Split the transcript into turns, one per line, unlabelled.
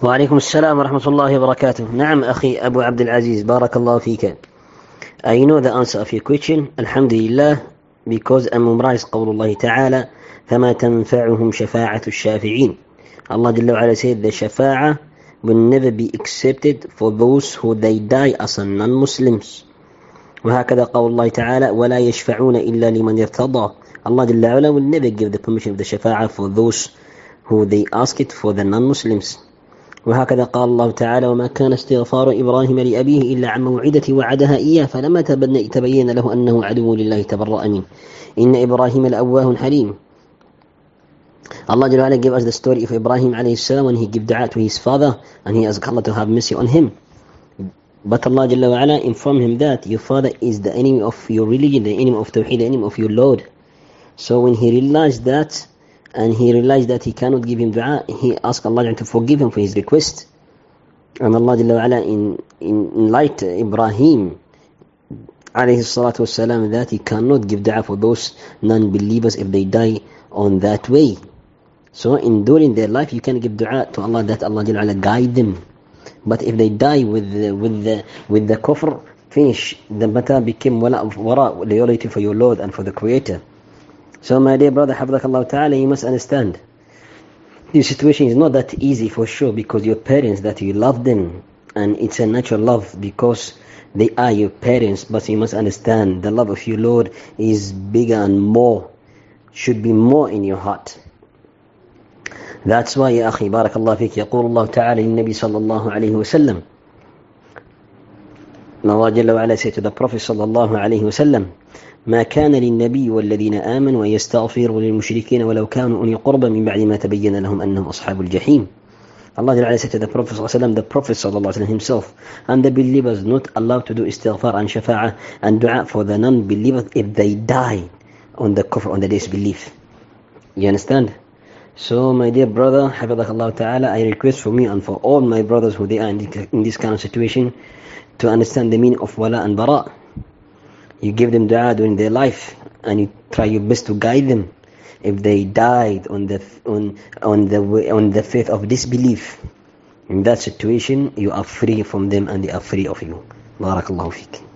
وعليكم السلام ورحمة الله وبركاته. نعم أخي أبو عبد العزيز, بارك الله فيك. I know the answer of your question, alhamdulillah, because I memorized قول الله تعالى فما تنفعهم شفاعة الشافعين. Allah Jalla wa Ala said the shafa'a will never be accepted for those who they die as non-Muslims. وهكذا قول الله تعالى ولا يشفعون إلا لمن ارتضى. Allah Jalla wa Ala will never give the permission of the shafa'a for those who they ask it for the non-Muslims. وهكذا قال الله تعالى وما كان استغفار إبراهيم لأبيه إلا عن موعدة وعدها إياه فلما تبين له أنه عدو لله تبرأ منه إن إبراهيم لأواه حليم. Allah Jalla wa Ala gave us the story of Ibrahim alayhi salam when he gave dua to his father and he asked Allah to have mercy on him. But Allah Jalla wa Ala informed him that your father is the enemy of your religion, the enemy of Tawheed, the enemy of your Lord. So when he realized that, and he realized that he cannot give him dua, he asked Allah to forgive him for his request. And Allah Jalla wa Ala enlightened Ibrahim alayhi salatu wasalam that he cannot give dua for those non-believers if they die on that way. So during their life you can give dua to Allah that Allah Jalla wa Ala guide them. But if they die with the kufr, finish. The matter became wara, loyalty for your Lord and for the Creator. So my dear brother, Hafidhakallah Ta'ala, you must understand, your situation is not that easy for sure, because your parents, that you love them, and it's a natural love because they are your parents, but you must understand the love of your Lord is bigger and more, should be more in your heart. That's why, يا أخي بارك الله فيك, يقول الله تعالى للنبي صلى الله عليه وسلم, Allah Jalla wa Ala said to the Prophet صلى الله عليه وسلم, ما كان للنبي والذين آمنوا يستغفروا للمشركين ولو كانوا أولي قربى من بعد ما تبين لهم أنهم أصحاب الجحيم. Allah Jalla said to the Prophet ﷺ, the Prophet ﷺ himself, and the believers not allowed to do istighfar and shafa'ah and dua for the non-believers if they die on the kufr, on the disbelief. You understand? So my dear brother, Hafidhakallah Ta'ala, I request for me and for all my brothers who they are in this kind of situation to understand the meaning of wala and bara. You give them dua during their life, and you try your best to guide them. If they died on the faith of disbelief, in that situation you are free from them and they are free of you. Barakallahu feek.